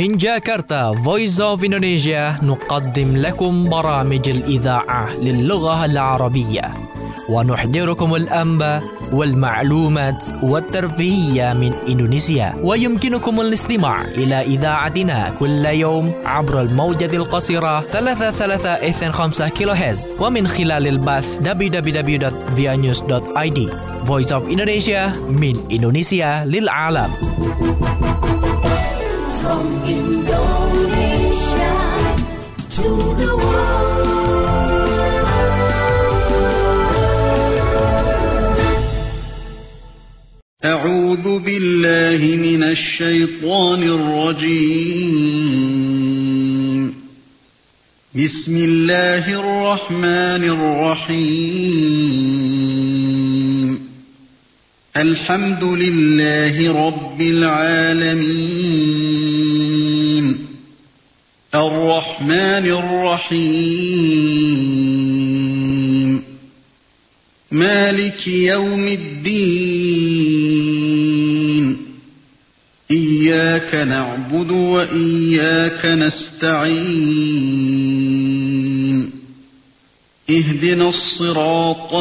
من جاكرتا Voice of Indonesia نقدم لكم برامج الإذاعة للغة العربية ونحضركم الأنباء والمعلومات والترفيهية من إندونيسيا. ويمكنكم الاستماع إلى إذاعتنا كل يوم عبر الموجة القصيرة 3325 كيلوهرتز ومن خلال البث www.vianews.id. Voice of Indonesia من إندونيسيا للعالم. From Indonesia to the world. أعوذ بالله من الشيطان الرجيم. بسم الله الرحمن الرحيم. الحمد لله رب العالمين. الرحمن الرحيم. مالك يوم الدين. إياك نعبد وإياك نستعين. اهدنا الصراط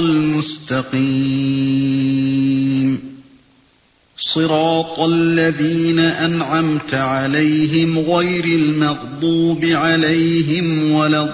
المستقيم. صراط الذين أنعمت عليهم غير المغضوب عليهم ولا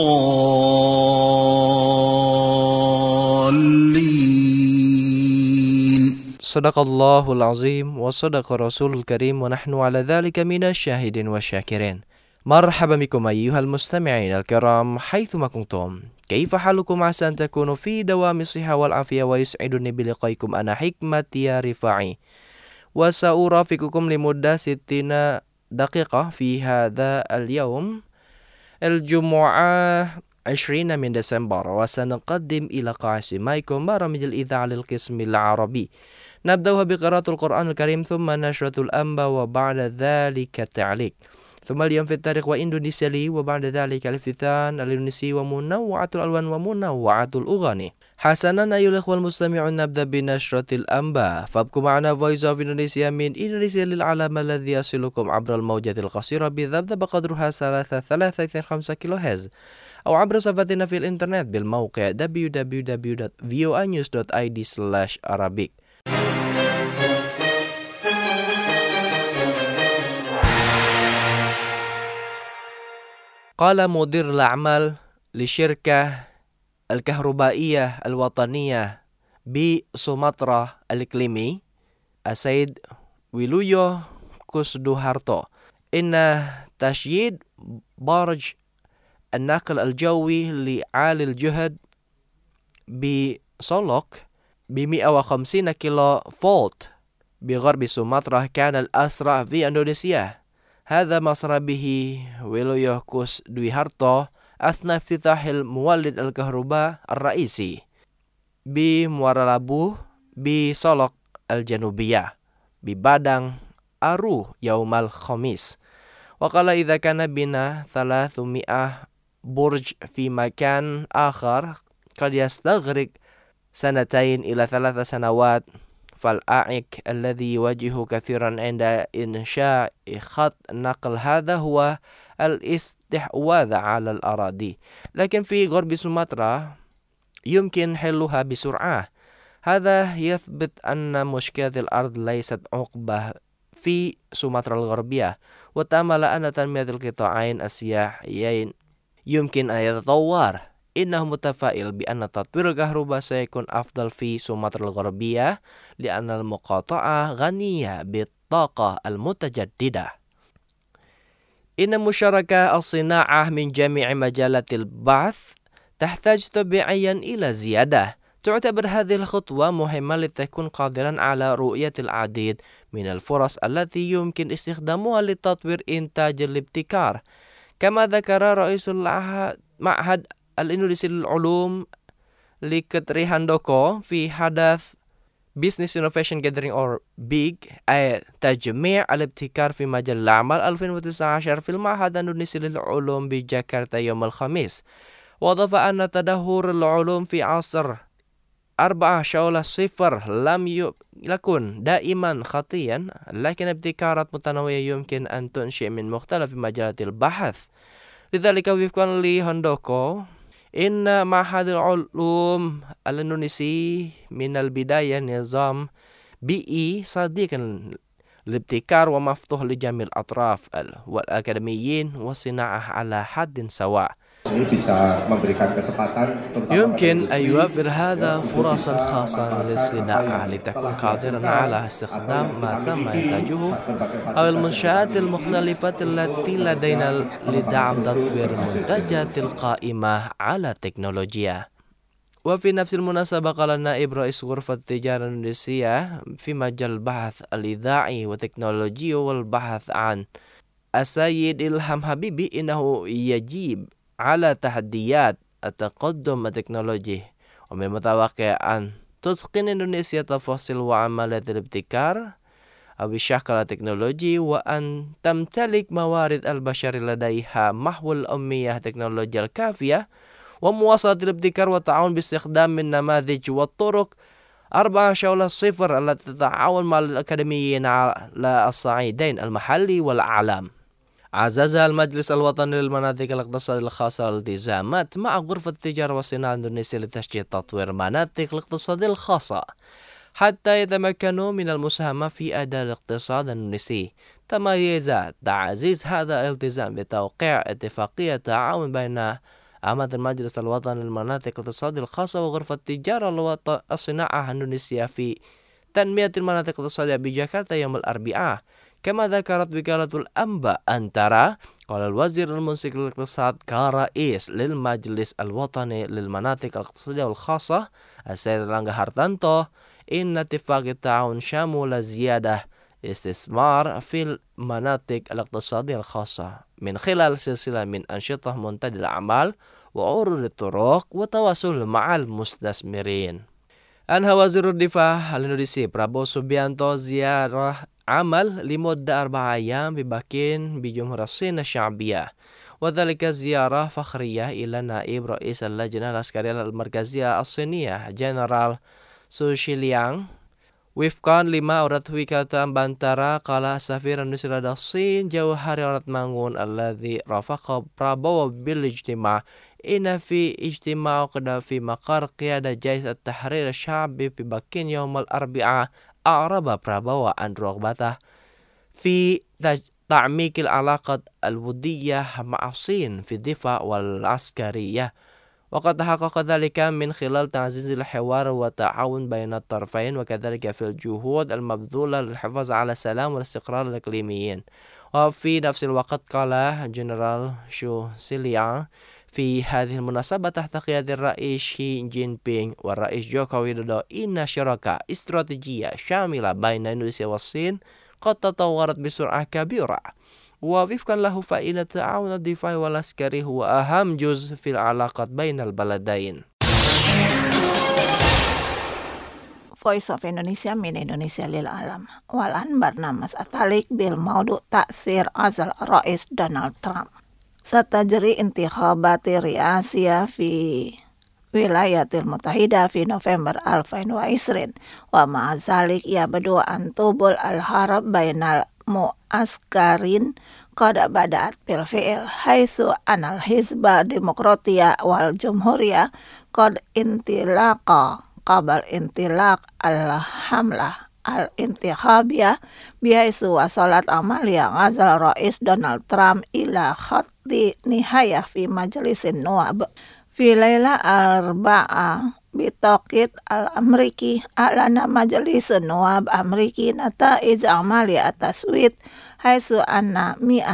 الضالين. صدق الله العظيم وصدق رسول الكريم ونحن على ذلك من الشاهدين والشاكرين. مرحبا بكم أيها المستمعين الكرام حيثما كنتم. كيف حالكم؟ عسى أن تكونوا في دوام الصحة والعافية ويسعدني بلقائكم أنا حكمة يا رفاعي وسأرافقكم لمدة 60 دقيقة في هذا اليوم الجمعة 20 من ديسمبر، وسنقدم إلى قاسميكم برامج الإذاعة للقسم العربي. نبدأها بقراءة القرآن الكريم ثم نشرة الأنباء وبعد ذلك التعليق، ثم اليوم في التاريخ وإندونيسيا لي، وبعد ذلك الافتتان الإندونيسي ومنوعة الألوان ومنوعة الأغاني. حسنا أيها الأخوة المستمعون، نبدأ بنشرة الأنباء، فابقوا معنا Voice of Indonesia من إندونيسيا للعالم الذي يصلكم عبر الموجة القصيرة بذبذب قدرها 3325 كيلوهرتز أو عبر صفحتنا في الإنترنت بالموقع www.voanews.id/Arabic. قال مدير الأعمال لشركة الكهربائية الوطنية بسوماترا الإقليمي السيد ويلويو كوسدوهارتو إن تشييد برج النقل الجوي لعالي الجهد بسولوك ب150 كيلو فولت بغرب سوماترا كان الأسرع في إندونيسيا. هذا ما صار به ويلويو كوسدوهارتو أثناء افتتاح المولد الكهرباء الرئيسي بموارا لابو بسولوك الجنوبية ببادang أرو يوم الخميس. وقال إذا كان بنا 300 برج في مكان آخر قد يستغرق 2 إلى 3 سنوات، فالعائق الذي يواجه كثيرا عند إنشاء خط نقل هذا هو الاستحواذ على الأراضي، لكن في غرب سوماترا يمكن حلها بسرعة. هذا يثبت أن مشكلة الأرض ليست عقبة في سوماترا الغربية، وتأمل أن تنمية القطاعين السياحيين يمكن أن يتطور. إنه متفائل بأن تطوير الكهرباء سيكون أفضل في سوماترا الغربية لأن المقاطعة غنية بالطاقة المتجددة. إن مشاركة الصناعة من جميع مجالات البحث تحتاج طبيعيا إلى زيادة. تعتبر هذه الخطوة مهمة لتكون قادرا على رؤية العديد من الفرص التي يمكن استخدامها لتطوير إنتاج الابتكار. كما ذكر رئيس المعهد الإندونيسي للعلوم ليكت ريهاندوكو في حدث Business Innovation Gathering or BIG أي تجميع الابتكار في مجال الأعمال 2019 في المعهد الإندونيسي للعلوم بجاكرتا يوم الخميس. وأضاف أن تدهور العلوم في عصر 4 شغلة 0 لم يكن دائما خطيا، لكن ابتكارات متنوعة يمكن أن تنشئ من مختلف مجالات البحث. لذلك وفقا لهندوكو إن معهد العلوم الإندونيسي من البداية نظام بيئي صديق للابتكار ومفتوح لجميع الأطراف والأكاديميين والصناعة على حد سواء. يمكن أن يوفر هذا فرصا خاصة للصناعة لتكون قادرا على استخدام ما تم إنتاجه أو المنشآت المختلفة التي لدينا لدعم تطوير المنتجات القائمة على التكنولوجيا. وفي نفس المناسبة قال النائب رئيس غرفة التجارة الإندونيسية في مجال البحث الإذاعي والتكنولوجي والبحث عن السيد إلهام حبيبي إنه يجب على تحديات التقدم التكنولوجي، ومن المتوقع أن تتقن إندونيسيا تفاصيل وعمليات الابتكار بشكل التكنولوجي، وأن تمتلك موارد البشر لديها محو الأمية التكنولوجيا الكافية ومواصلة الابتكار والتعاون باستخدام النماذج والطرق 4 شغلة 0 التي تتعاون مع الأكاديميين على الصعيدين المحلي والعالم. عزز المجلس الوطني للمناطق الاقتصادية الخاصة الالتزامات مع غرفة التجارة والصناعة الإندونيسية لتشجيع تطوير مناطق الاقتصادية الخاصة حتى يتمكنوا من المساهمة في أداء الاقتصاد الإندونيسي. تميز تعزيز هذا الالتزام بتوقيع اتفاقية تعاون بين أمانة المجلس الوطني للمناطق الاقتصادية الخاصة وغرفة التجارة والصناعة الإندونيسية في تنمية المناطق الاقتصادية بجاكرتا يوم الأربعاء. كما ذكرت وكالة الأنباء أنترا قال الوزير المنسق للاقتصاد كرئيس للمجلس الوطني للمناطق الاقتصادية الخاصة السيد لانغا هارتانتو إن اتفاق التعاون شمل زيادة استثمار في المناطق الاقتصادية الخاصة من خلال سلسلة من أنشطة منتدى الأعمال وعروض الطرق وتواصل مع المستثمرين. أنهى وزير الدفاع الإندونيسي برابو سوبيانتو زيارة عمل لمدة 4 أيام ببكين بجمهورية الصين الشعبية، وذلك زيارة فخرية إلى نائب رئيس اللجنة العسكرية المركزية الصينية جنرال سو شيليانغ. وفقا لما أورد وكالة بantara قال سفير إندونيسيا لدى الصين جوهري راتمانغون الذي رافق برابو بالاجتماع إن في اجتماع قد في مقر قيادة جيش التحرير الشعبي في بكين يوم الأربعاء أعرب برابو عن رغبته في تعميق العلاقات الودية مع الصين في الدفاع والعسكرية، وقد تحقق ذلك من خلال تعزيز الحوار والتعاون بين الطرفين، وكذلك في الجهود المبذولة للحفاظ على السلام والاستقرار الإقليميين. وفي نفس الوقت قال جنرال شو سيليانغ في هذه المناسبة تحت قيادة الرئيس شي جين بينغ والرئيس جوكو ويدودو إن شراكة استراتيجية شاملة بين إندونيسيا والصين قد تطورت بسرعة كبيرة، ووفقا له فإن التعاون الدفاعي والعسكري هو أهم جزء في العلاقات بين البلدين. Voice of Indonesia من إندونيسيا للعالم. والآن برنامج أتاليك بالموضوع تأثير عزل الرئيس دونالد ترامب. ستجري انتخابات رئاسية في الولايات المتحدة في نوفمبر 2020، ومع ذلك يبدو أن طوبل الحرب بين المعسكرين قد بدأت بالفعل، حيث أن الحزب الديمقراطي والجمهورية قد انطلقا قبل انطلاق الحملة الانتخابية، بحيث وصلت عملية عزل الرئيس دونالد ترامب إلى خط نهاية في مجلس النواب. في ليلة الأربعاء بالتوقيت الأمريكي أعلن مجلس النواب الأمريكي نتائج عملية التصويت، حيث أن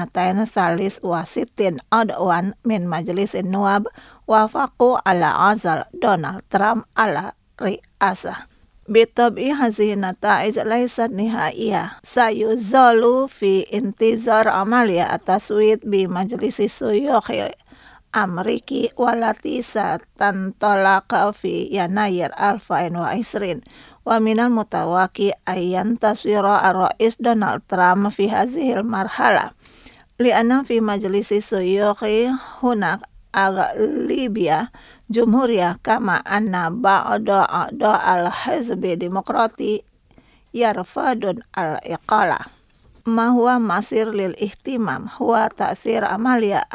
263 عضوا من مجلس النواب وافقوا على عزل دونالد ترامب على الرئاسة. بالطبع هذه النتائج ليست نهائية، سيظل في انتظار عملية التصويت بمجلس الشيوخ الأمريكي والتي ستنطلق في يناير 2020. ومن المتوقع أن ينتصر الرئيس دونالد ترامب في هذه المرحلة، لأن في مجلس الشيوخ هناك أغلبية jumhuriyah kama anna ba'da al-hizbi demokrati yarfadun al-iqalah. Ma huwa masir lil ihtimam huwa ta'sir amalia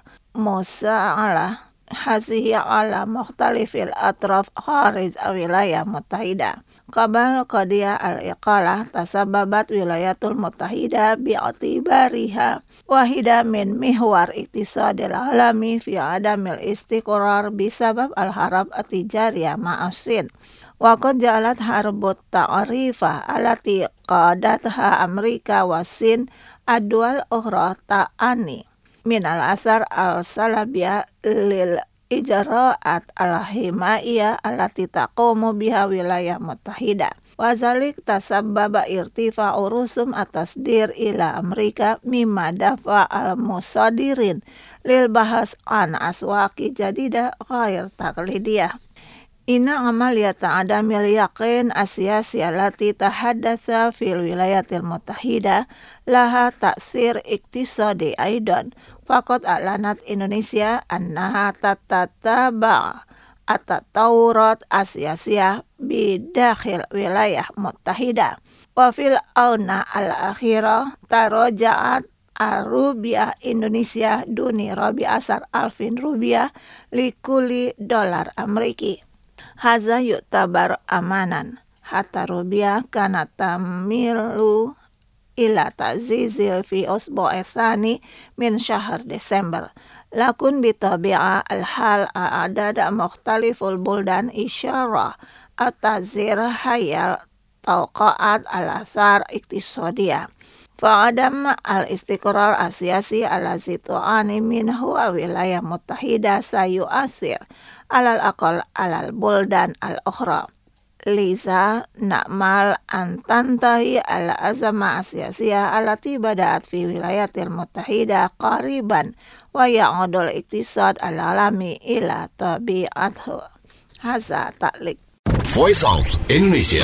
al-musa'alah hazihi ala mukhtalifil atraf kharij wilayah muttahida. Qabal qadiya al-iqalah tasababat wilayatul muttahida bi'atibariha wahida min mihwar iktisadil alami fi adamil istiqrar bisabab al-harab at-tijariyah ma'asin. Wa qad ja'alat harbut ta'rifah allati qadatha Amerika wa Sin adwal ukhra ta'ani min al-asar al-salabiyah lil ijra'at al-himaiyah allati taqumu biha wilayah muttahida. Wa zalik tasabbaba irtifa'u rusum at-tasdir ila Amerika mimma dafa al-musadirin lil bahas an aswaqi jadida ghair taqlidiyah. Inna amaliyata adamil yaqin asyasi allati tahaddatha fil wilayatil muttahida laha ta'sir iktisadi aidan. Faqad a'lanat Indonesia annaha tatataba at-tawrat asyasiyah bidakhil wilayah muttahida. Wa fil auna al-akhirah taraja'at rupiah Indonesia duni rabi asar alfin rupiah likuli dolar Ameriki. Haza yu'tabar amanan hatta rupiah kana tamilu ila ta'zizil fi usbu'i tsani min syahr Desember. Lakun bitabi'a al-hal a'adada mukhtaliful buldan isyarah at-tazir hayal tawqa'at al-athar iktisadiyah. Fa'adam al-istiqrar asyasi allazi tu'ani minhu wilayah muttahida sayu'asir alal aqal alal buldan al-ukhra. Liza na'mal an tantahi al-azama asyasiyah allati bada'at fi wilayatil muttahida qariban wa ya'udul iktisad al-alami ila tabi'athu. Haza ta'liq. Voice of Indonesia.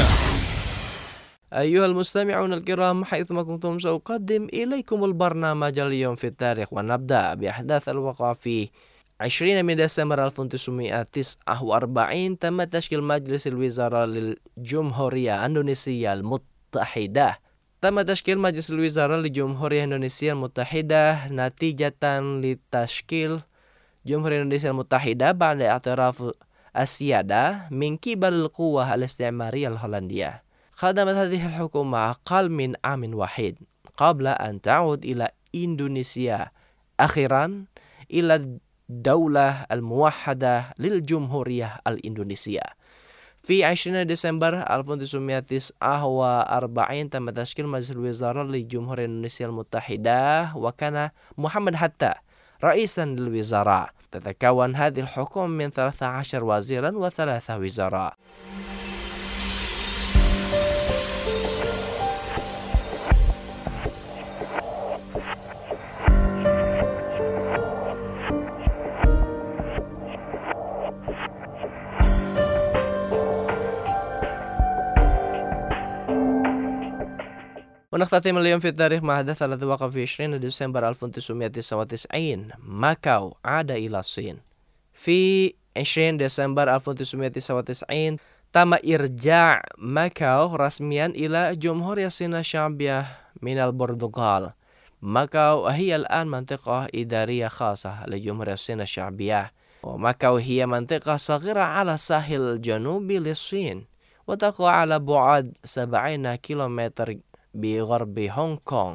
أيها المستمعون الكرام حيثما كنتم سأقدم إليكم البرنامج اليوم في التاريخ ونبدأ بأحداث الوقع في 20 من ديسمبر 1949 تم تشكيل مجلس الوزراء للجمهورية الإندونيسية المتحدة. تم تشكيل مجلس الوزراء للجمهورية الإندونيسية المتحدة نتيجة لتشكيل جمهورية إندونيسيا المتحدة بعد اعتراف السيادة من قبل القوة الاستعمارية الهولندية. خدمت هذه الحكومة أقل من عام واحد قبل أن تعود إلى إندونيسيا أخيرا إلى الدولة الموحدة للجمهورية الإندونيسية. في 20 ديسمبر 1949 تم تشكيل مجلس الوزراء للجمهورية الإندونيسية المتحدة وكان محمد حتى رئيسا للوزراء. تتكون هذه الحكومة من 13 وزيرا و3 وزراء. ونختتم اليوم في التاريخ مع حدث الذي وقع في 20 ديسمبر 1999 ماكاو عاد إلى الصين. في 20 ديسمبر 1999 تم إرجاع ماكاو رسميا إلى جمهورية الصين الشعبية من البرتغال. ماكاو هي الآن منطقة إدارية خاصة لجمهورية الصين الشعبية، وماكاو هي منطقة صغيرة على الساحل الجنوبي للصين وتقع على بعد 70 كيلومتر بغرب هونغ كونغ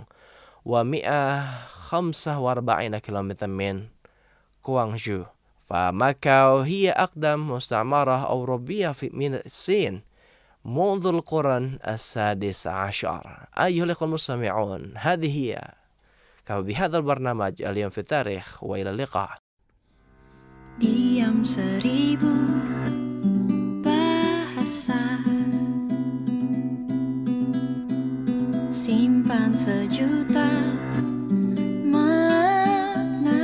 و145 كيلومتر من كوانجو. فماكاو هي أقدم مستعمرة أوروبية من الصين منذ القرن السادس عشر. أيها الأخوة المستمعون، هذه هي بهذا البرنامج اليوم في التاريخ، وإلى اللقاء. Diam 1000 bahasa, simpan 1.000.000 makna.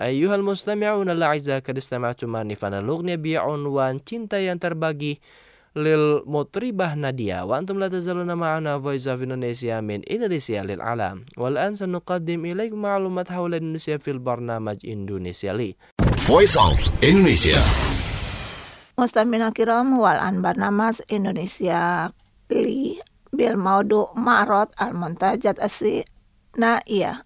Ayyuhal mustami'un al-a'izza, kad istama'tum manifana lughniya bi'unwan cinta yang terbagi lil mutribah Nadia wa antum la tazaluna ma'ana Voice of Indonesia min Indonesia lil alam. Wal an sanuqaddim ilaikum ma'lumat hawla Indonesia fil barnamaj Indonesia li. Voice of Indonesia. Mustamina kiram, wal an barnamaj Indonesia li bil maudu ma'rad al-muntajat as-sinaiyah.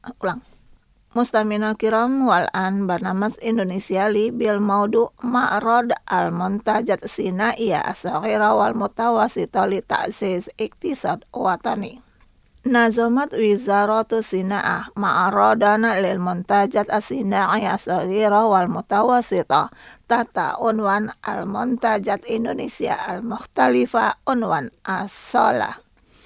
Mustamina kiram, wal an barnamaj Indonesia li bil maudu ma'rad al-muntajat as-sinaiyah as-saghira wal mutawassita li ta'ziz iktisad watani. Nazamat Wizaratu Sina'ah ma'aradana lil muntajat as-sinaiyah as-saghira wal mutawassita tata unwan al-muntajat Indonesia al-mukhtalifa unwan as-salah.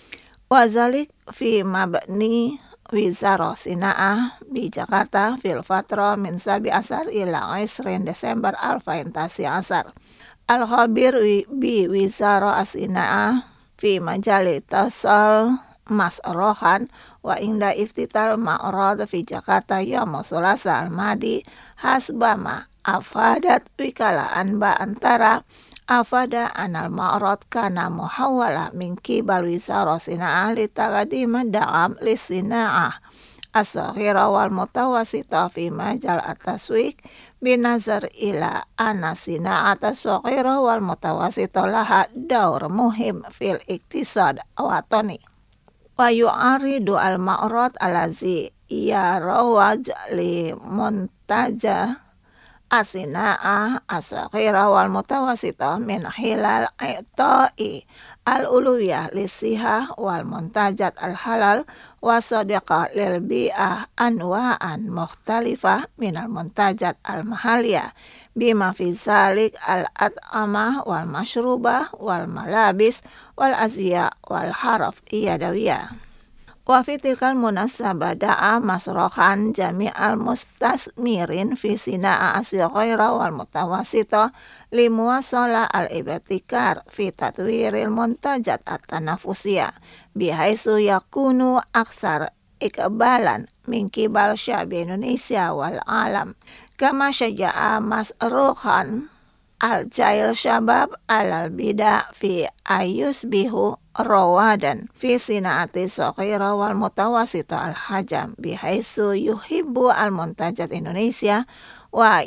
Wazalik fi mabni Wizara Sina'ah di Jakarta fil fatra min 17 ila 20 Desember 2019. Al-khabir bi Wizara As-Sina'ah fi majali tasal masrohan wa inda iftital ma'rad fi Jakarta yaum Selasa al-madi hasbama afadat wikala anba antara afada anal ma'rad kana muhawala min kibal Wizara Sina'ah li taqdim da'am li Sina'ah as-saghira wal mutawassita fi majal at-taswiq binazar ila anna Sina'ah as-saghira wal mutawassita laha daur muhim fil iktisad watani. Wa yu'aridu al-ma'rad alazi yarawaj li muntaja as-Sina'ah as-saghira wal mutawassita min hilal i'ta'i al-uluwiyah lisihah wal muntajat al-halal wa sadiqa lil bi'ah anwa'an mukhtalifah min al-muntajat al-mahaliyah bima fi zalik al-at'amah wal mashrubah wal malabis wal azya wal haraf iyadawiyah. Wa fi tilkal munasabah da'a masrohan jami'al mustasmirin fi Sina'ah as-saghira wal mutawassita limuwasala al-ibtikar fi tatwiril muntajat at-tanafusiyah bihaisu yakunu aksar ikbalan min kibal syabi Indonesia wal alam kama syaja'a masrohan al-jail syabab al-bida fi ayusbihu rawadan fi sina'ati saghira wal mutawassita al-hajam bihaisu yuhibbu al-muntajat Indonesia wa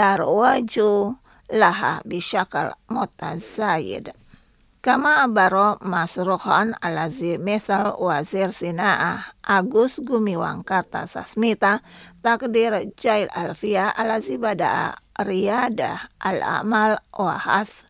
yarwaju laha bisyakal mutazayid. Kama abaro masruhan alazi misal wazir Sina'ah Agus Gumiwang Kartasasmita takdir jail alfiya alazi bada'a riyadah al-amal wahas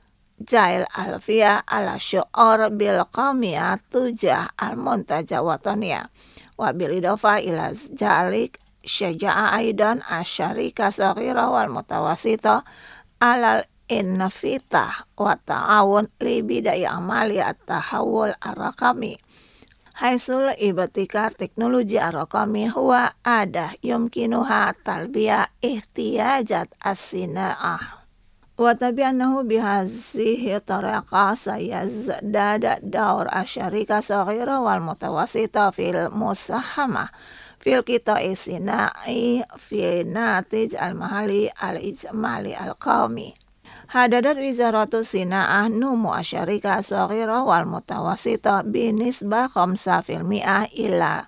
jail alfiya ala syu'ur bil qawmiyah tujah al-muntaja wataniya wa bil idofa ila jalik syaja'a aidan asyarika saghira wal mutawassita alal innafitah wa ta'awun li bidai amali at-tahawul ar-raqami haisul ibtikar teknologi ar-raqami huwa adah yumkinuha talbiya ihtiyajat as-Sina'ah wa tabi'annahu bihazihi tariqa sayazdada daur asyarika saghira wal mutawassita fil musahamah fil qita'i sina'i fi natij al-mahali al-ijmali al-qawmi. Hadadat Wizaratu Sina'ah numu asyarika saghira wal mutawassita binisbah 5% ila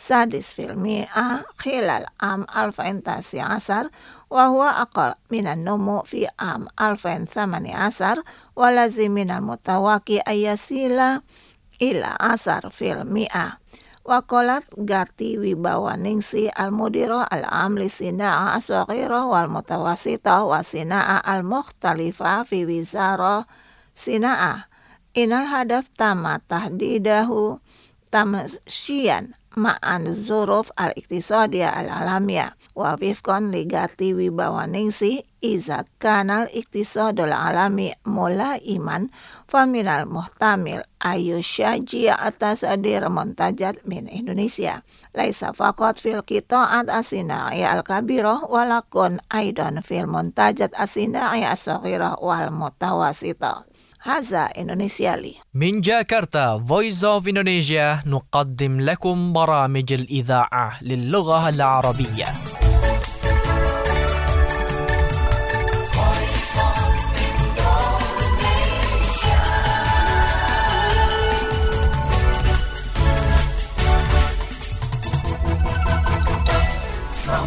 6% khilal am 2019 wa huwa aqal minan numu fi am 2018 wa lazim minal mutawaqi ayasila ila 10%. Wakolat Gati Wibawaningsi al-mudira al-amli Sina'ah as-saghira wal mutawassita wa Sina'ah al-mukhtalifa fi Wizara Sina'ah inal hadaf tama tahdidahu tamsyian ma'an zuruf al-iktisadiyah al-alamiyah wa wifqan li Gati Wibawaningsi iza kanal iktisadul alami mulaiman faminal muhtamil ayusyaji atas adir muntajat min Indonesia laisa faqat fil qita'at as-sina'i al-kabirah walakun aidan fil muntajat as-sina'i as-saghirah wal mutawassitah. Haza Indonesia li. من جاكرتا Voice of Indonesia نقدم لكم برامج الإذاعة للغة العربية.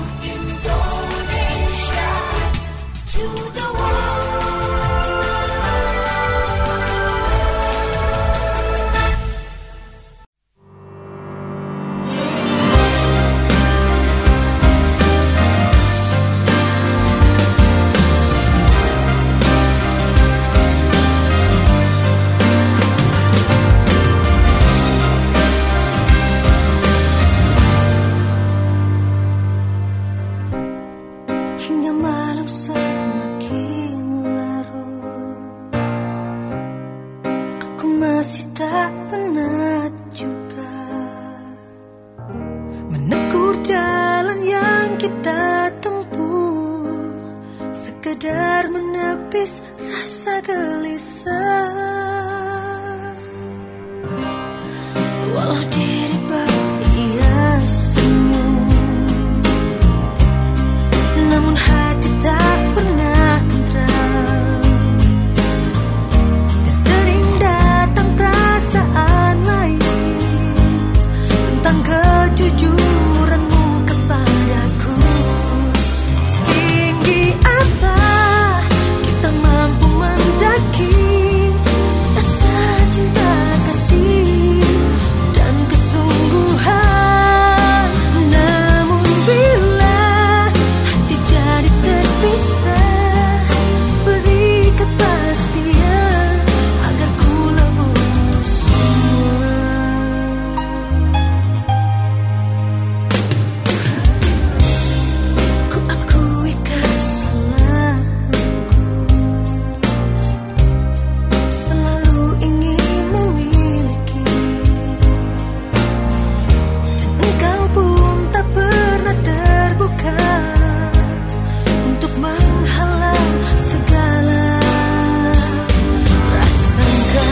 Indonesia to the world. Hingga malam semakin larut, aku masih tak penat juga menegur jalan yang kita tempuh, sekedar menepis rasa gelisah. Walau diri berhias senyum, namun hati tak pernah tentram, dan sering datang perasaan lain tentang kejujuranmu kepadaku. Setinggi apa kita mampu mendaki rasa cinta kasih dan kesungguhan. Namun bila hati jadi terpisah, beri kepastian agar ku lebur semua. Ku akui kesalahanku, selalu ingin memiliki, dan engkau pun tak pernah terbuka untuk menghalang segala prasangka.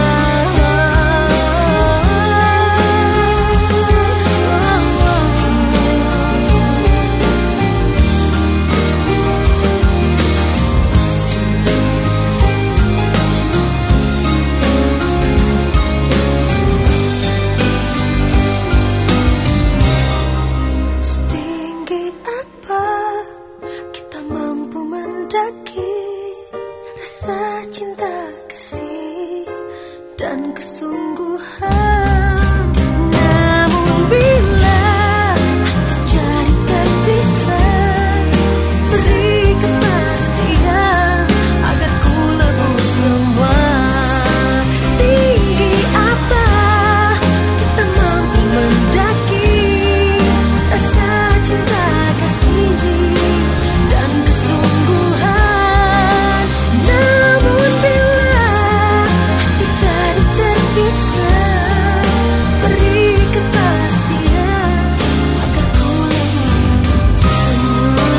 Setinggi apa kita mampu mendaki rasa cinta kasih dan kesungguhan. Namun bila hati jadi terpisah, beri kepastian agar ku lebur semua. Setinggi apa kita mampu mendaki rasa cinta kasih dan kesungguhan. Namun bila hati jadi terpisah, beri kepastian agar ku lebur semua.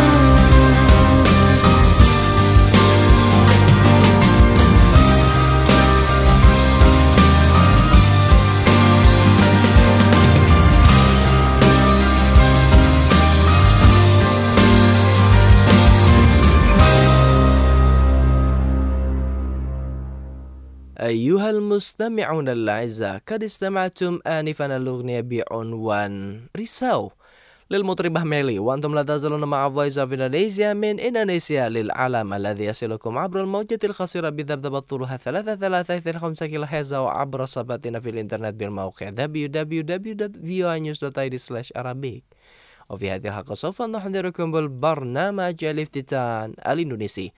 أيها المستمعون الأعزاء، قد استمعتم آنفا الأغنية بعنوان رساو للمطربة ميلي، وأنتم لا تزالون مع Voice of Indonesia من إندونيسيا للعالم، الذي يصلكم عبر الموجة القصيرة بذبذبة طولها 3.325 كيلوهرتز وعبر صفحتنا في الإنترنت بالموقع www.voanews.id/arabic. وفي هذه الحلقة سوف نحضركم بالبرنامج الافتتان الإندونيسي.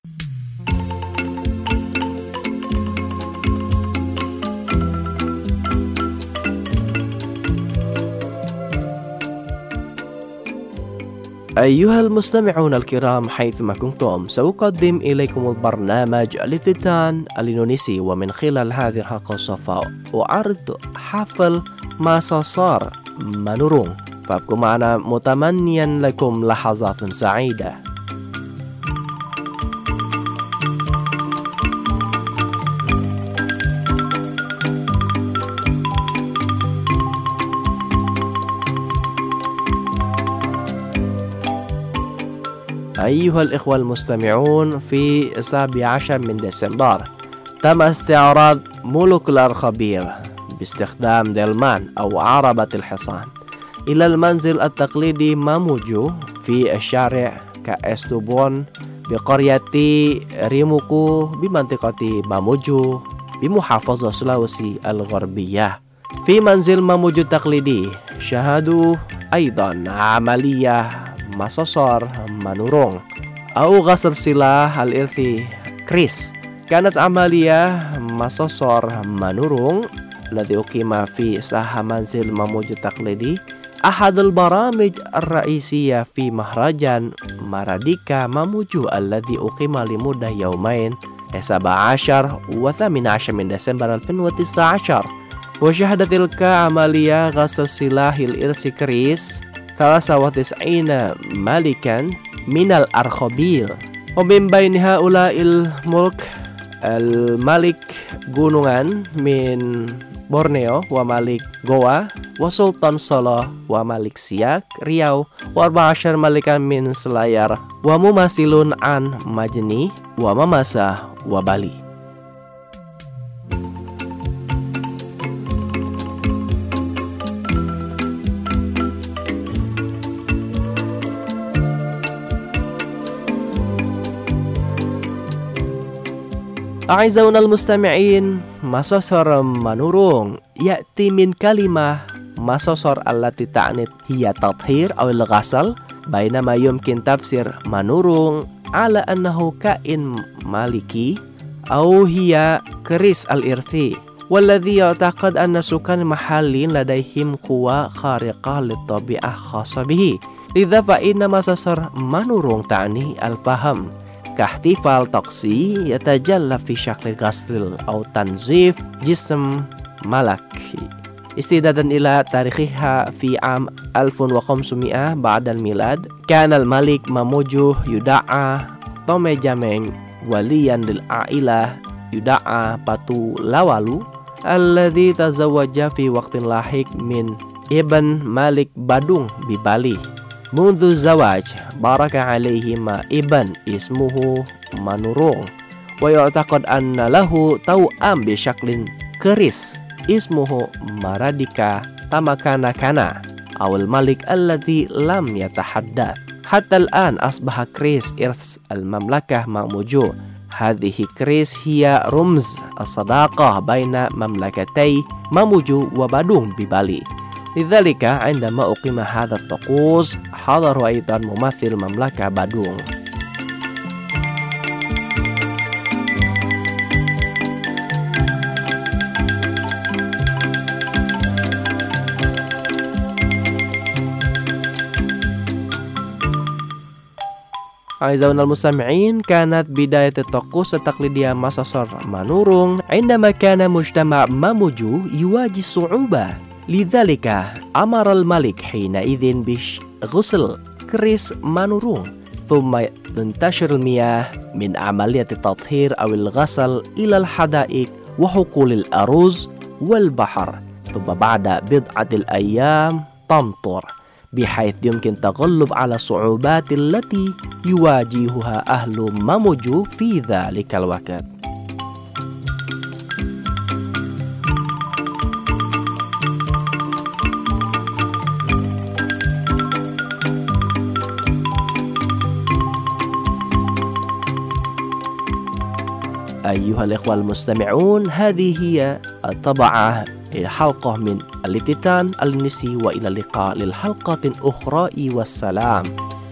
أيها المستمعون الكرام حيثما كنتم، سأقدم إليكم البرنامج الافتتان الإندونيسي، ومن خلال هذه الحلقة سوف أعرض حفل ماساسار مانورونغ، فابقوا معنا متمنيا لكم لحظات سعيدة. أيها الإخوة المستمعون، في 17 من ديسمبر تم استعراض ملوك الأرخبيل باستخدام دلمان أو عربة الحصان. ilal manzil at-taqlidi mamuju fi syari' ka'estubon biqaryati rimuku bimantiqati mamuju bimuhafazah Sulawesi al-Gharbiyah. Fi manzil mamuju taqlidi syahadu aidan amaliyah masosor manurung au ghasl silah al-irthi kris. Kanat amaliyah masosor manurung ladhi uqima fi saha manzil mamuju taqlidi ahadul baramij ar-ra'isiyah fi mahrajan maradika mamuju alladhi uqima limudah yaumain 17 wa 18 min Desember 2019 wa syahadatil ka amaliyah ghasl silahil irsi kris 93 malikan minal arkhabil wa min baini haula'il mulk al-malik gunungan min Borneo wa malik Goa wa sultan Solo wa malik Siak Riau wa 14 malikan min Selayar wa mumasilun an Majni wa Mamasa wa Bali. A'izzauna al-mustami'in, masosor manurung ya'ti min kalimah masosor allati ta'nit hiya tathhir awil ghasal bainama yumkin tafsir manurung ala annahu kain maliki aw hiya keris al-irthi walladhi ya'taqad anna sukan mahallin ladaihim quwa khariqah lit-tabi'ah khassa bihi lidha fa inna masosor manurung ta'ni al-faham كاحتفال طقسي يتجلى في شكل غسل أو تنظيف جسم ملك استدادا إلى تاريخها في عام 1500 بعد الميلاد كان الملك ماموجو يدعى توميجامين وليا للعائلة يدعى باتو لاوالو الذي تزوج في وقت لاحق من ابن ملك بدung ببالي منذ الزواج بارك عليهما ابن اسمه manurung ويعتقد أن له توأم بشكل كريس اسمه maradika tamakana kana أو الملك الذي لم يتحدث حتى الآن أصبح كريس إرث المملكة ماموجو. هذه كريس هي رمز الصداقة بين مملكتي ماموجو وبادung ببالي. لذلك عندما أقيم هذا الطقوس حضر أيضا ممثل مملكة بادung. أعزائنا المستمعين، كانت بداية الطقوس التقليدية مسصر manurung عندما كان مجتمع ماموجو يواجه صعوبة. لذلك أمر الملك حينئذ بغسل كريس manurung ثم تنتشر المياه من عملية التطهير أو الغسل إلى الحدائق وحقول الأرز والبحر، ثم بعد بضعة الأيام تمطر بحيث يمكن تغلب على الصعوبات التي يواجهها أهل ماموجو في ذلك الوقت. أيها الإخوة المستمعون، هذه هي الطبعة حلقة من الافتتان المسي، وإلى اللقاء للحلقة أخرى والسلام.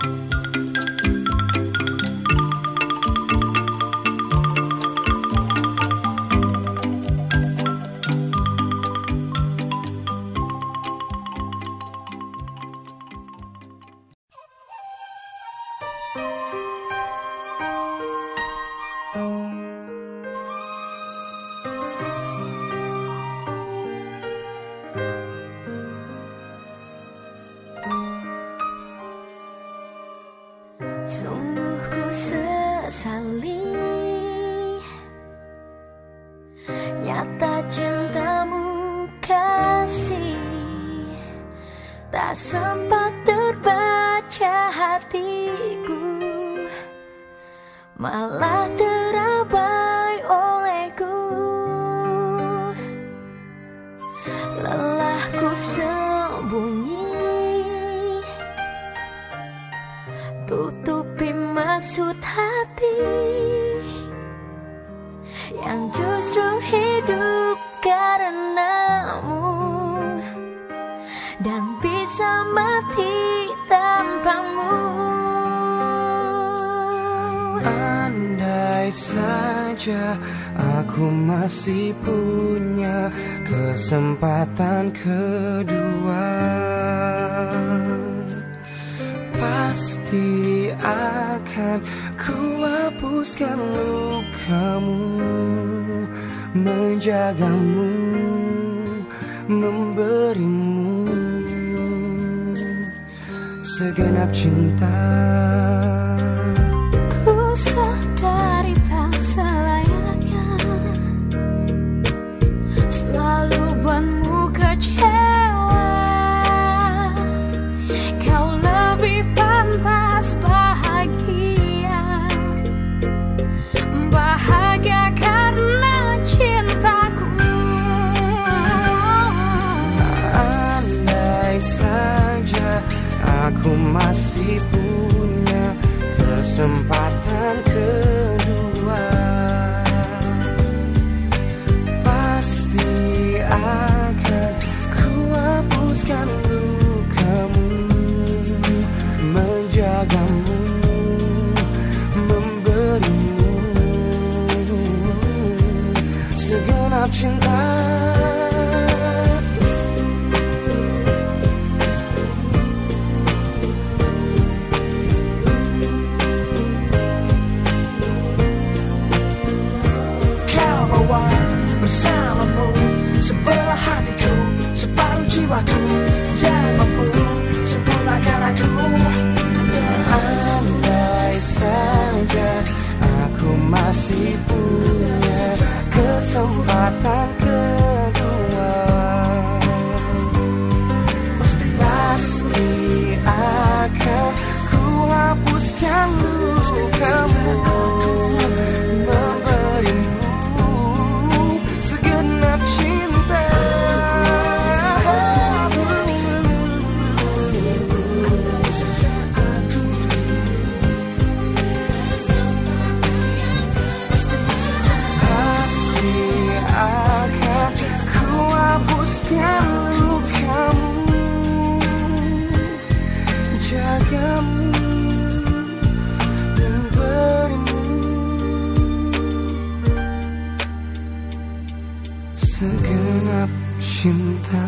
Sungguh ku sesali nyata cintamu kasih, tak sempat terbaca hatiku, malah terabai olehku. Lelahku sembunyi tutupi maksud hati yang justru hidup karenamu dan bisa mati tanpamu. Andai saja aku masih punya kesempatan kedua, pasti akan ku hapuskan lukamu, menjagamu, memberimu segenap cinta. Ku sadari tak selayaknya selalu buatmu kecewa. Kau lebih pantas bahagia, bahagia karena cintaku. Andai saja aku masih punya kesempatan kedua, pasti akan ku hapuskan lukamu, menjagamu, memberimu segenap cinta. Bersamamu, sebelah hatiku, separuh jiwaku yang mampu sempurnakan aku. Andai saja aku masih punya kesempatan kedua, pasti akan ku hapuskan lukamu, memberimu segenap cinta. Pasti akan ku hapuskan lukamu, jagamu, memberimu segenap cinta.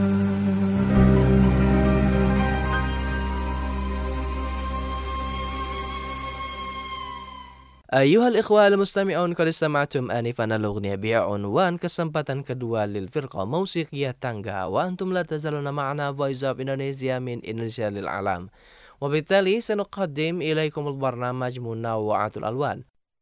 Ayuhal ikhwal mustami'un, qad istama'tum anifan al-ughniya bi'unwan kesempatan kedua lil firqa Musiqiyah Tangga wa antum la tazaluna ma'ana Voice of Indonesia min Indonesia lil alam. Wabittali sanuqaddim ilaikum al-barnamaj Munawwa'atul Alwan.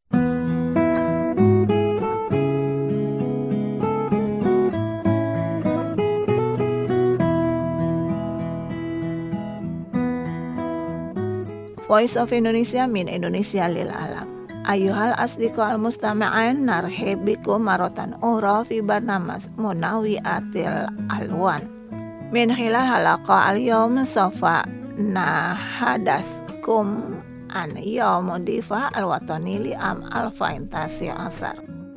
Voice of Indonesia min Indonesia lil alam. Ayuhal asdiqa al-mustama'an, narhib bikum marotan ukhra fi barnamas Munawwi'atil Alwan. Min khilal halaqa al-yawm sofa nahadathkum an yawm difa al-watani li am al-fain tasi asar.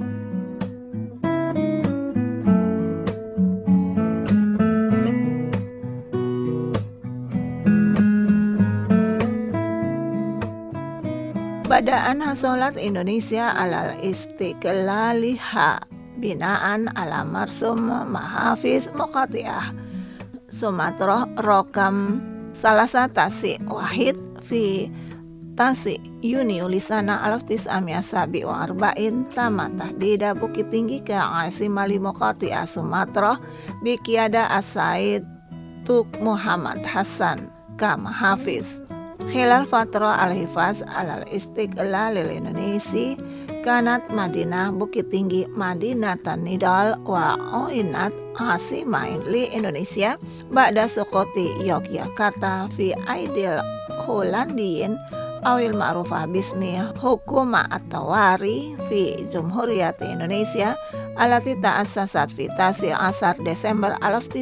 Badaan hasolat Indonesia alal istiqlaliha binaan ala marsum mahafiz muqati'ah Sumatera rokam salasa tasi wahid fi tasi Yuni ulisana 1947 tamat tahdida Bukit Tinggi ke Asimali muqati'ah Sumatera bikiada As-Said Tuk Muhammad Hasan kam hafiz khilal fatra al-hifaz al-istiqlal Indonesia Kanat Madinah Bukit Tinggi Madinatan Nidal wa Oinat Asimain li Indonesia ba'da suqoti Yogyakarta fi aidil Holandiyin awil ma'rufah bismi hukuma at-tawari fi Jumhuriyat Indonesia alati ta'assasat fi tasi asar Desember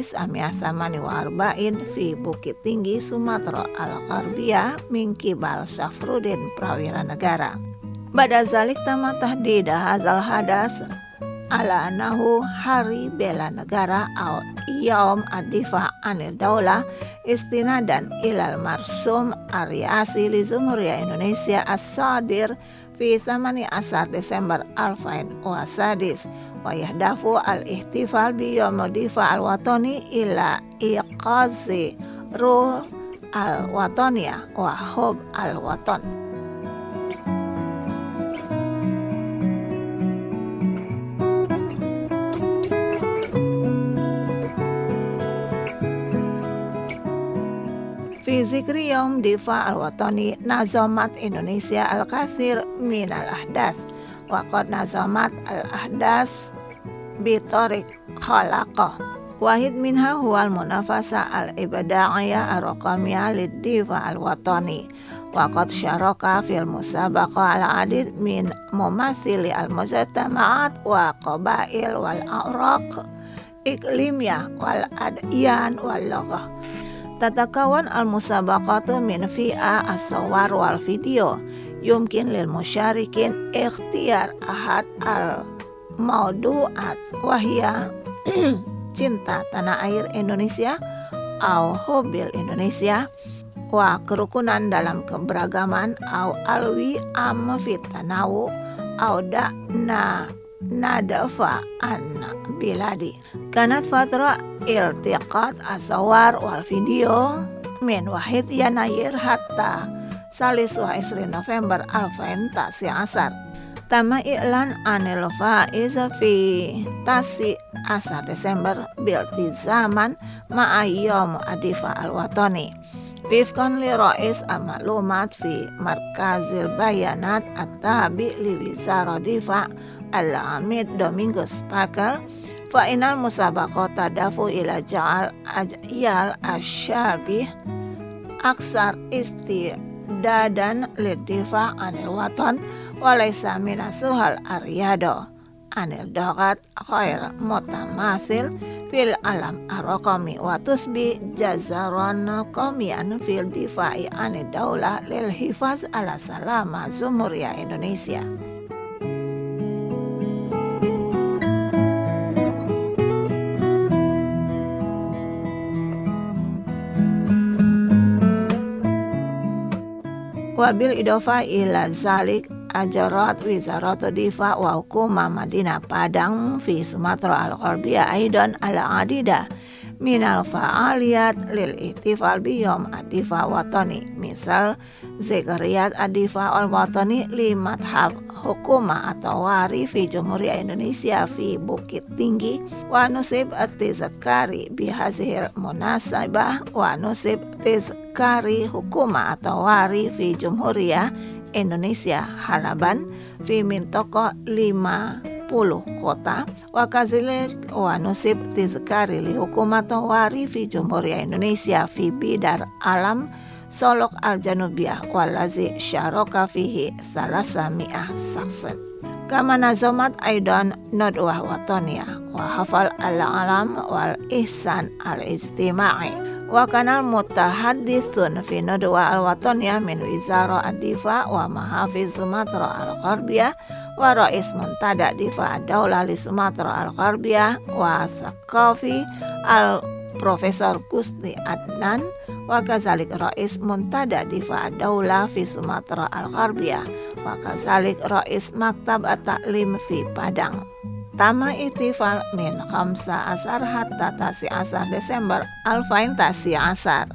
1948 fi Bukit Tinggi Sumatera Al-Gharbiyah min kibal Syafruddin Prawira Negara. Ba'da zalik tama tahdida hazal hadas ala nahu hari bela negara au yaum ad-difa anil daulah istinadan ilal marsum ariasi li Jumhuriyah Indonesia as-sadir fi 18 Desember 2001 wa yahdafu al-ihtifal bi yaum ad-difa al-watani ila iqazi ruh al-wataniyah wa hub al-watan. Fi zikri yaum difa al-watani nazamat Indonesia al-kathir min al-ahdas wa qad nazamat al-ahdas bitorik khalaqah wahid minha huwa al-munafasa al-ibada'iyah ar-raqamiyah lid-difa al-watani wa qad syaraka fil musabaqa al-adid min mumathili al-mujtama'at wa qabail wal-a'raq iklimiyah wal-adyan wal-laghah. Tatakawan al-musabaqatu min fi'a as-sawar wal video yumkin lil musyarikin ikhtiyar ahad al-mawdu'at wahya cinta tanah air Indonesia au hobil Indonesia wa kerukunan dalam keberagaman au alwi am fit tanawu au da'na nadafa an biladi kanat fatra iltiqat asawar wal video min wahid yanayir hatta salis wa isri November 2019 tama i'lan anil faiz fi tasi asar Desember bilti zaman ma'ayyam adifa al-watani wifkan li rais amalumat fi markazil bayanat at-tabi li wizara difa al-amid Domingos Pakal fa'inal musabaqata dafu ila ja'al ajyal asyabih aksar istidadan lidifa anil watan walaysa minasuhal aryado anil dogat khair mutamasil fil alam arokami wa tusbi jazaron komian fil difa'i anil daulah lil hifaz ala salama Jumhuriyah Indonesia. Wabil idofa ila zalik ajarat wizaratu difa wa hukuma Madinah Padang fi Sumatera Al-Gharbiyah aidan ala adida minal fa'aliyat lil ihtifal biyom ad-difa watani misal zikriyat ad-difa al-watani li madhab hukuma atau wari fi Jumhuriyah Indonesia fi Bukit Tinggi wa nusib at-tizakari bihazihil munasabah wa nusib tizakari hukuma atau wari fi Jumhuriyah Indonesia Halaban fi mintoko 50 kota wa kazilik wa nusib tizkari li hukumat wari fi Jumhuriyah Indonesia fi bidar alam Solok al-Janubiyah walazi syaraka fihi salasami'ah saksen kama nazomat aidan nodwah watoniyah wa hafal al-alam wal ihsan al-ijtima'i wa kanal mutahadithun fi nodwa al-watoniyah min wizara ad-difa wa mahafiz Sumatera al-Gharbiyah wa rais muntada difa ad-daulah li Sumatera al-Gharbiyah wa thaqafi al-Profesor Kusni Adnan wa kazalik rais muntada difa ad-daulah fi Sumatera al-Gharbiyah wa kazalik rais maktab at-ta'lim fi Padang. Tama itifal min 15 hatta 19 Desember 2019.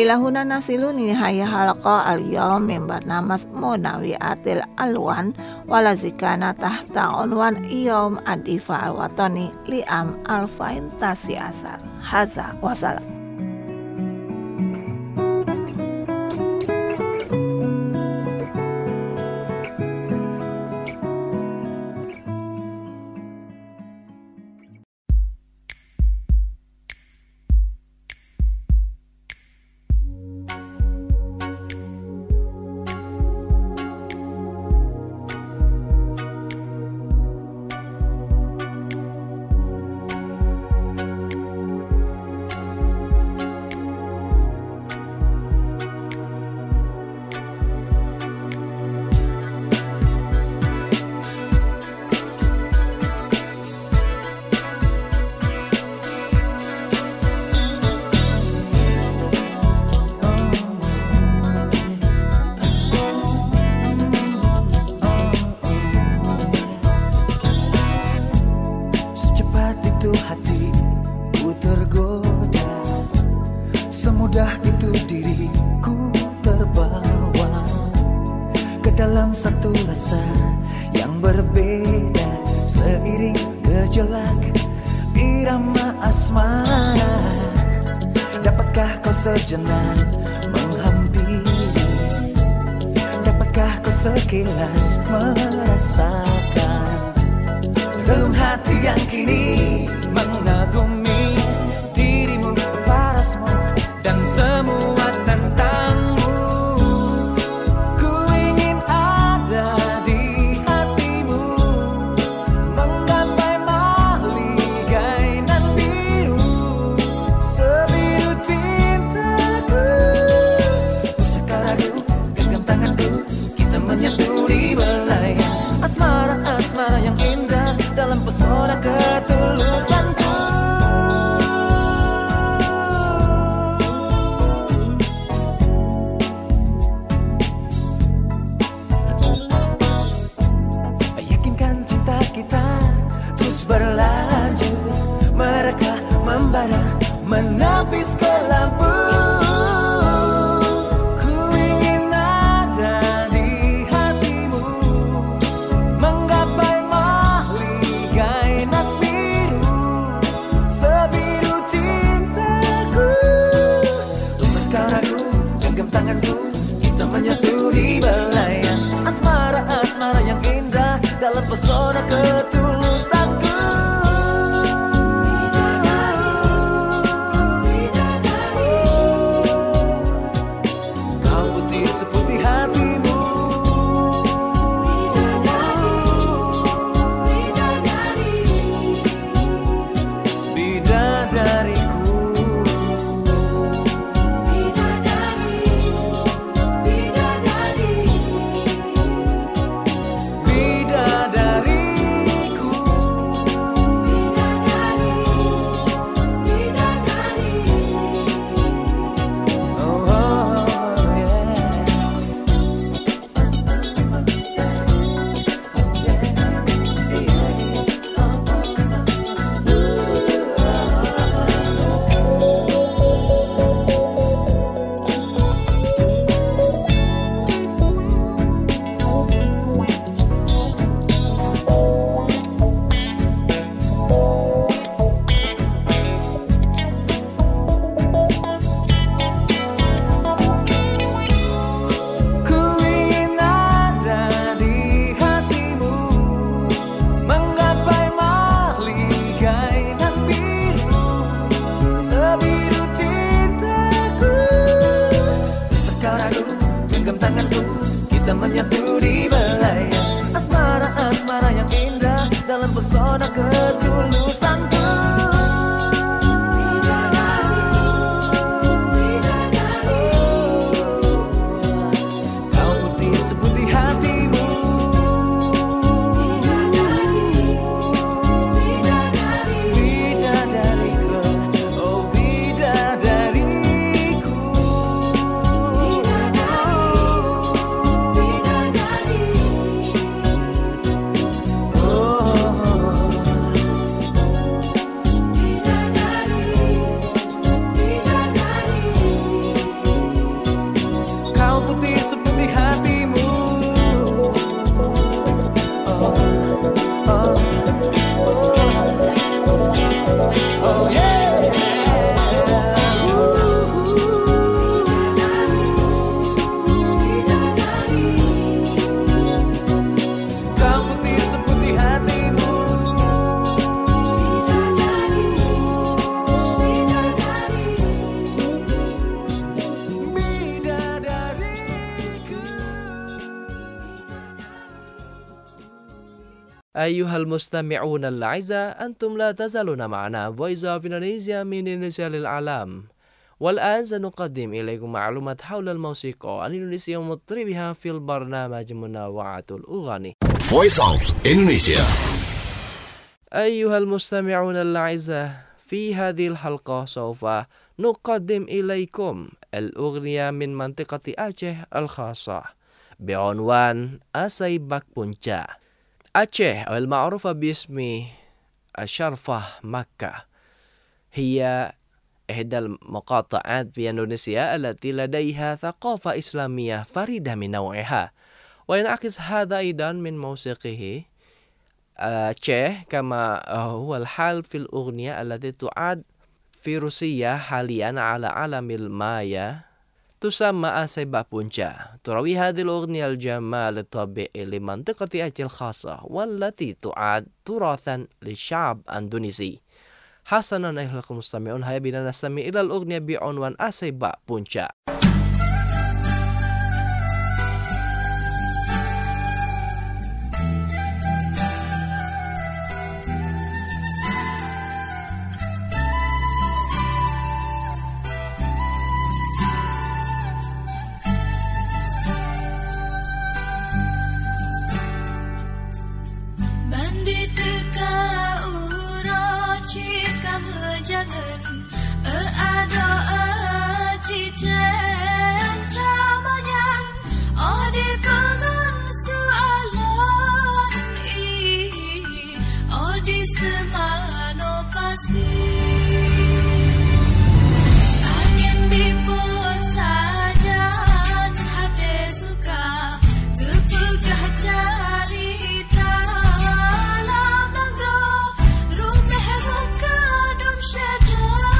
Ilahuna nasilu nihaya halqa al-yawm min barnamas munawiatil alwan walazikana tahta unwan yawm adifa al-watani liam alfain tasi asar. Haza wasalam. Semudah itu diriku terbawa ke dalam satu rasa yang berbeda, seiring gejolak irama asmara. Dapatkah kau sejenak menghampiri? Dapatkah kau sekilas merasakan relung hati yang kini mengagumi dirimu, parasmu dan semua tentangmu. Ku ingin ada di hatimu, menggapai mahligai nan biru, sebiru cintaku. Sekarang genggam tanganku, kita menyatu di belayan asmara-asmara yang indah dalam pesona ketulusanku. Yakinkan cinta kita terus berlanjut, mereka membara menapis ke lampu. Ku ingin ada di hatimu, menggapai mahligai nan biru, sebiru cintaku. Sekarang ku genggam tanganku, kita menyatu di belayan asmara-asmara yang indah dalam pesona ketulusanku. Kau putih seputih hatimu, bidadariku. Bidadariku, oh, oh, yeah. Ku ingin ada di hatimu, menggapai mahligai nan biru, sebiru cintaku. Sekarang ku genggam tanganku, kita menyatu di belayan asmara-asmara yang indah dalam pesona ketulusanku. Kau putih seputih hatimu, bidadariku, oh bidadariku. Oh, Ayyuhal mustami'un al-'azza, antum la tazaluna ma'ana Voice of Indonesia min Indonesia lil alam. والآن سنقدم إليكم معلومات حول الموسيقى الإندونيسية ومطربها في البرنامج منوعة الأغاني. Voice of Indonesia. أيها المستمعون الأعزاء، في هذه الحلقة سوف نقدم إليكم الأغنية من منطقة أعشه الخاصة بعنوان أسيبك بونca. أعشه المعروفة باسم الشرفة مكة هي إحدى المقاطعات في إندونيسيا التي لديها ثقافة إسلامية فريدة من نوعها، وينعكس هذا أيضا من موسيقيه أعشه كما هو الحال في الأغنية التي تعد في روسيا حاليا على علم المايا تسمى أسيبك بونca. تروي هذه الأغنية الجمال الطبيعي لمنطقة أعشه الخاصة والتي تعد تراثا للشعب الإندونيسي. حسنا أيها المستمعون، هيا بنا نستمع إلى الأغنية بعنوان أسيبك بونca. Rumah muka dum syadar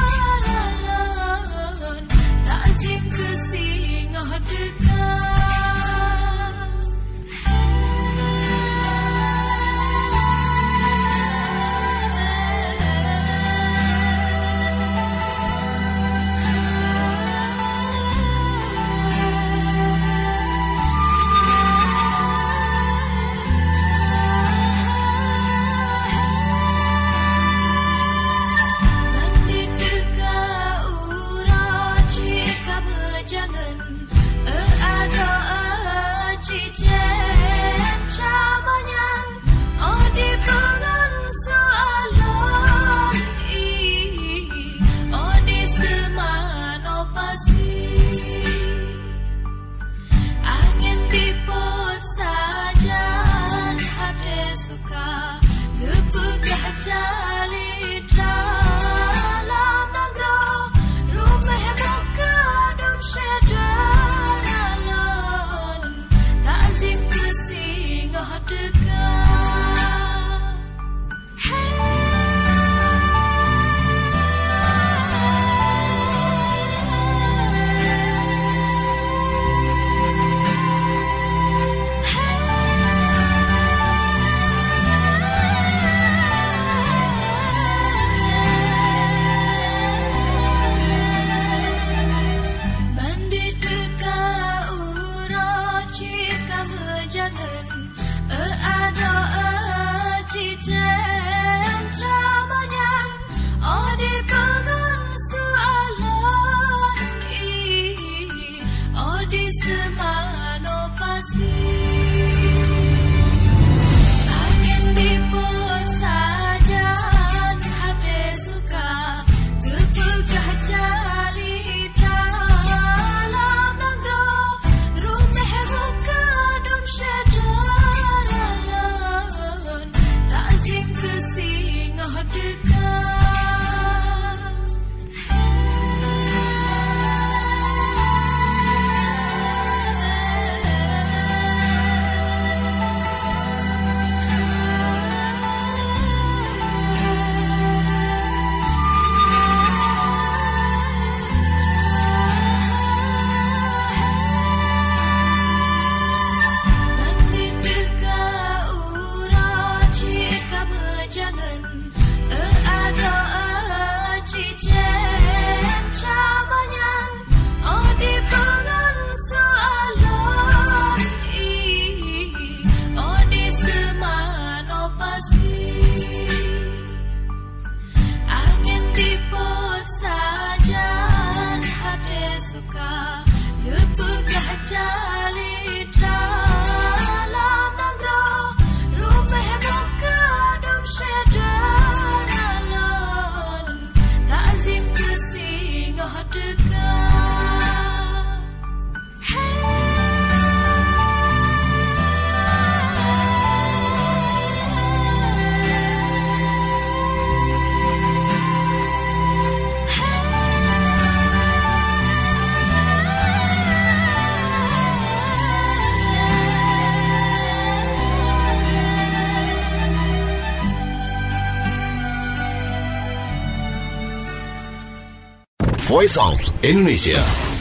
Voice of Indonesia.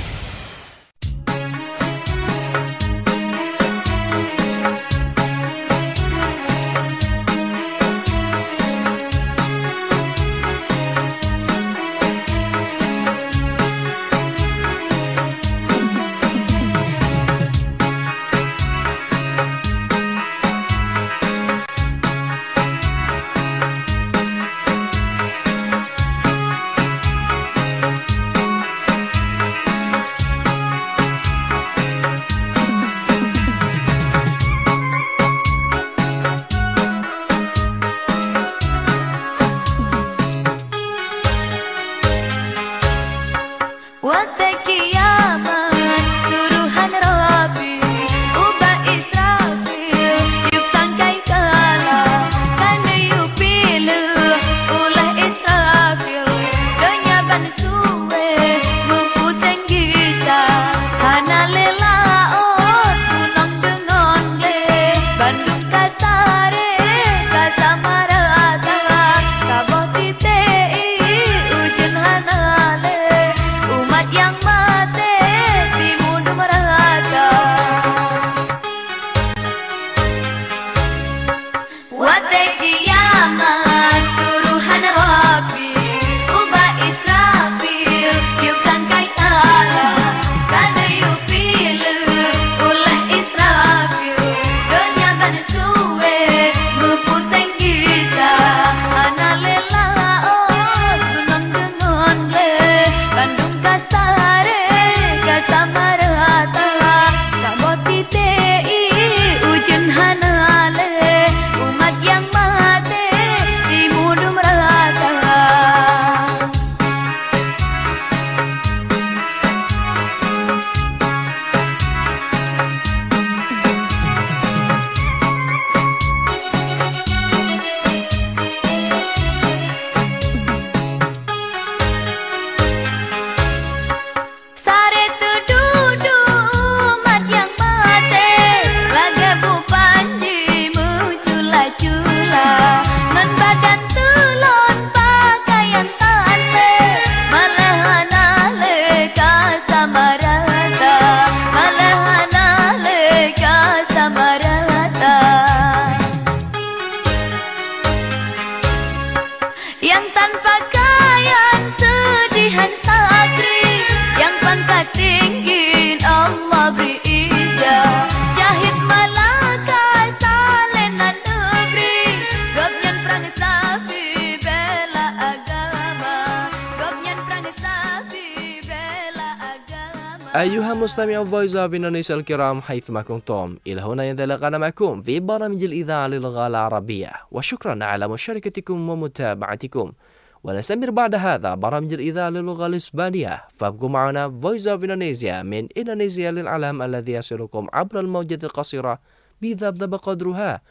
أيها المستمعون Voice of Indonesia الكرام حيثما كنتم، إلى هنا ينطلقنا معكم في برامج الإذاعة للغة العربية، وشكرا على مشاركتكم ومتابعتكم. ونستمر بعد هذا برامج الإذاعة للغة الإسبانية، فابقوا معنا Voice of Indonesia من إندونيسيا للعالم الذي يصلكم عبر الموجة القصيرة بذبذب قدرها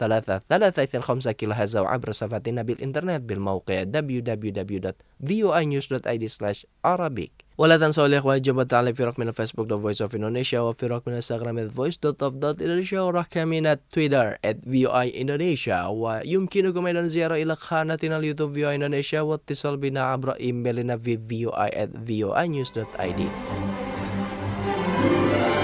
3.5 كيلوهرتز وعبر صفحتنا بالإنترنت بالموقع www.voinews.id/arabic. ولا تنسوا الإخوة الإجابة على في رقم الفيسبوك Voice of Indonesia، وفي رقم الانستغرام voice.of.indonesia، ورقم تويتر @voindonesia. ويمكنكم أيضا زيارة إلى قناتنا اليوتيوب VOA Indonesia، واتصال بنا عبر إيميلنا في voi@voinews.id.